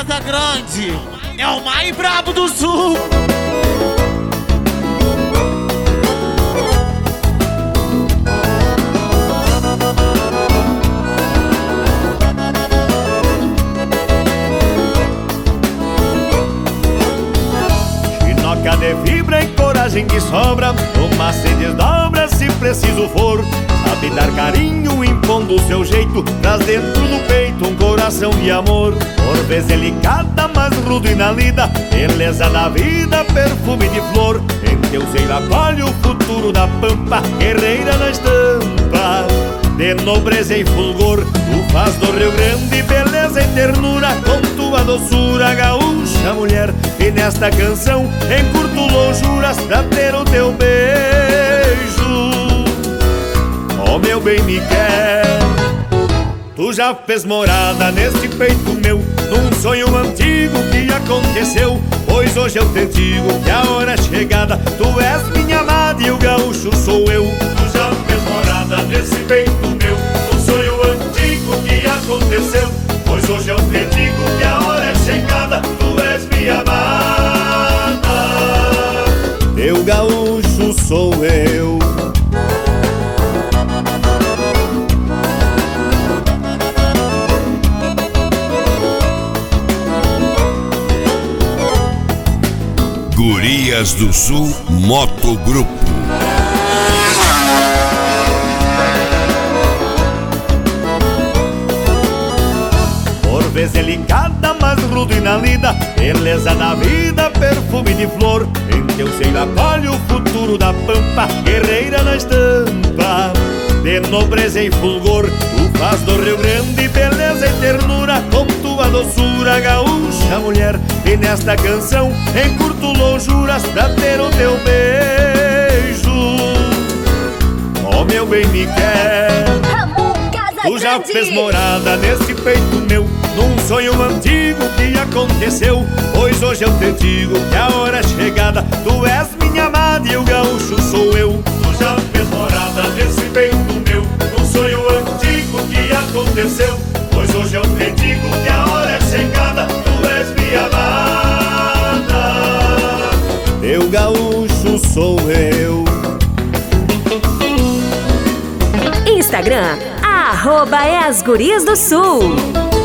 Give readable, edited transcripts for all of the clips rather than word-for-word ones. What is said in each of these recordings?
Casa Grande é o mais brabo do sul. Chinoca de fibra e coragem que sobra, toma se desdobra se preciso for. Sabe dar carinho impondo o seu jeito, traz dentro do peito um coração de amor. Por vezes delicada, mas rudo e na lida, beleza da vida, perfume de flor. Em teu seio acolhe o futuro da pampa, guerreira na estampa de nobreza e fulgor. Tu faz do Rio Grande beleza e ternura, com tua doçura gaúcha mulher. E nesta canção encurto lonjuras pra ter o teu beijo. Oh, meu bem me quer. Tu já fez morada neste peito meu, num sonho antigo que aconteceu. Pois hoje eu te digo que a hora é chegada, tu és minha amada e o gaúcho sou eu. Tu já fez morada nesse peito meu, num sonho antigo que aconteceu. Pois hoje eu te digo que a hora é chegada, tu és minha amada, teu gaúcho sou eu. Gurias do Sul Moto Grupo. Por vezes delicada, mas rudo e na lida, beleza da vida, perfume de flor. Em teu seio acolhe o futuro da pampa, guerreira na estampa de nobreza e fulgor. Tu faz do Rio Grande beleza e ternura, com tua doçura gaúcha mulher. E nesta canção encurto lonjuras pra ter o teu beijo. Oh, meu bem me quer. Tu já fez morada nesse peito meu, num sonho antigo que aconteceu. Pois hoje eu te digo que a hora é chegada, tu és minha amada e o gaúcho sou eu. Tu já fez morada nesse peito meu, num sonho antigo que aconteceu. Pois hoje eu te digo que a hora é chegada, tu és minha amada, teu gaúcho sou eu. Instagram, @esguriasdosul.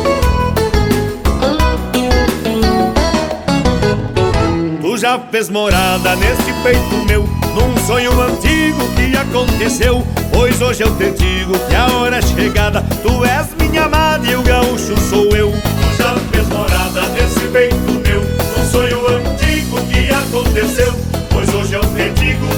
Tu já fez morada nesse peito meu, num sonho antigo que aconteceu. Pois hoje eu te digo que a hora é chegada, tu és minha amada e o gaúcho sou eu. Tu já fez morada nesse peito meu, num sonho antigo que aconteceu. Pois hoje eu te digo